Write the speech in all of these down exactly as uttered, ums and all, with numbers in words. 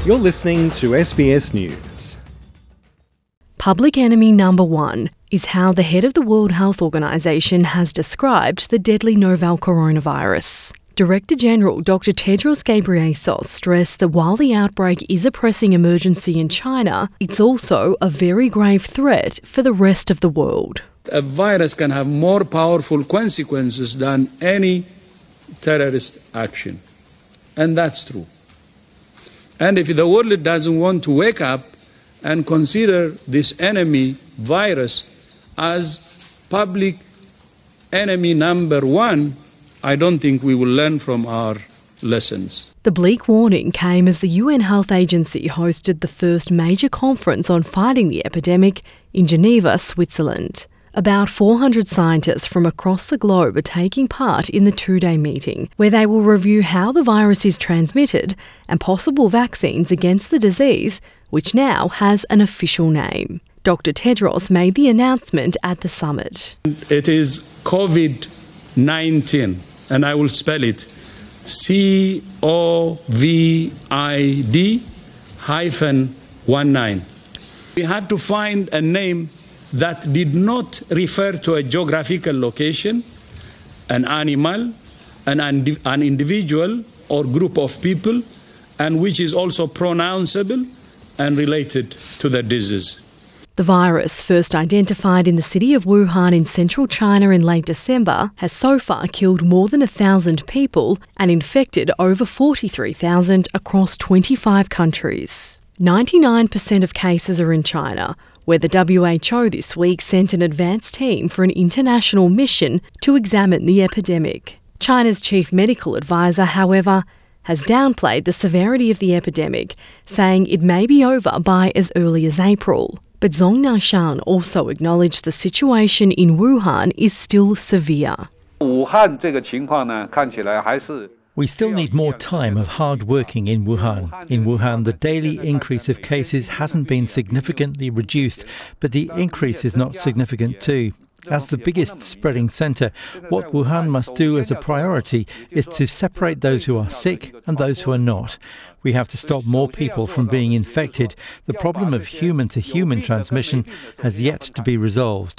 You're listening to S B S News. Public enemy number one is how the head of the World Health Organization has described the deadly novel coronavirus. Director General Doctor Tedros Ghebreyesus stressed that while the outbreak is a pressing emergency in China, it's also a very grave threat for the rest of the world. A virus can have more powerful consequences than any terrorist action. And that's true. And if the world doesn't want to wake up and consider this enemy virus as public enemy number one, I don't think we will learn from our lessons. The bleak warning came as the U N Health Agency hosted the first major conference on fighting the epidemic in Geneva, Switzerland. About four hundred scientists from across the globe are taking part in the two-day meeting, where they will review how the virus is transmitted and possible vaccines against the disease, which now has an official name. Doctor Tedros made the announcement at the summit. It is COVID nineteen, and I will spell it C O V I D hyphen one nine. We had to find a name that did not refer to a geographical location, an animal, an, an individual or group of people, and which is also pronounceable and related to the disease. The virus, first identified in the city of Wuhan in central China in late December, has so far killed more than one thousand people and infected over forty-three thousand across twenty-five countries. ninety-nine percent of cases are in China, where the W H O this week sent an advance team for an international mission to examine the epidemic. China's chief medical advisor, however, has downplayed the severity of the epidemic, saying it may be over by as early as April. But Zhong Naishan also acknowledged the situation in Wuhan is still severe. We still need more time of hard working in Wuhan. In Wuhan, the daily increase of cases hasn't been significantly reduced, but the increase is not significant too. As the biggest spreading centre, what Wuhan must do as a priority is to separate those who are sick and those who are not. We have to stop more people from being infected. The problem of human-to-human transmission has yet to be resolved.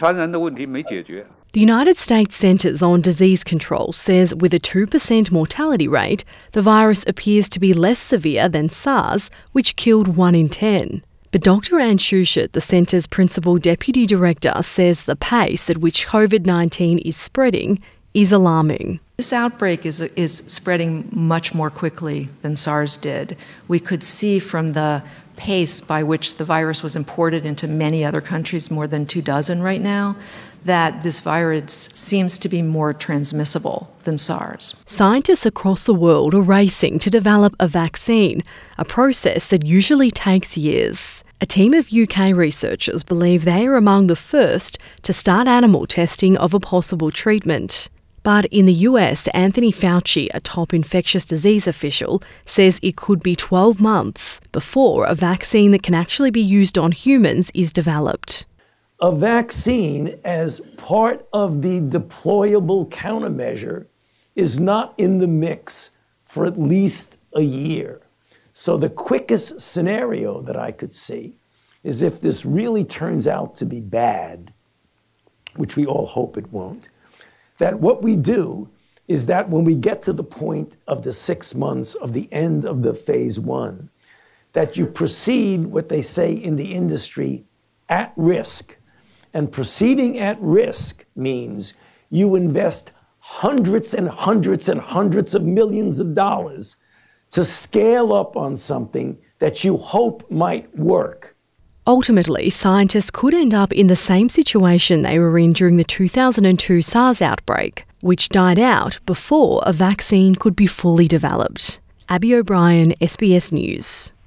The United States Centers on Disease Control says with a two percent mortality rate, the virus appears to be less severe than SARS, which killed one in ten. But Doctor Anne Schuchat, the centre's principal deputy director, says the pace at which COVID nineteen is spreading is alarming. This outbreak is, is spreading much more quickly than SARS did. We could see from the pace by which the virus was imported into many other countries, more than two dozen right now, that this virus seems to be more transmissible than SARS. Scientists across the world are racing to develop a vaccine, a process that usually takes years. A team of U K researchers believe they are among the first to start animal testing of a possible treatment. But in the U S, Anthony Fauci, a top infectious disease official, says it could be twelve months before a vaccine that can actually be used on humans is developed. A vaccine as part of the deployable countermeasure is not in the mix for at least a year. So the quickest scenario that I could see is if this really turns out to be bad, which we all hope it won't, that what we do is that when we get to the point of the six months of the end of the phase one, that you proceed, what they say in the industry, at risk. And proceeding at risk means you invest hundreds and hundreds and hundreds of millions of dollars to scale up on something that you hope might work. Ultimately, scientists could end up in the same situation they were in during the two thousand two SARS outbreak, which died out before a vaccine could be fully developed. Abby O'Brien, S B S News.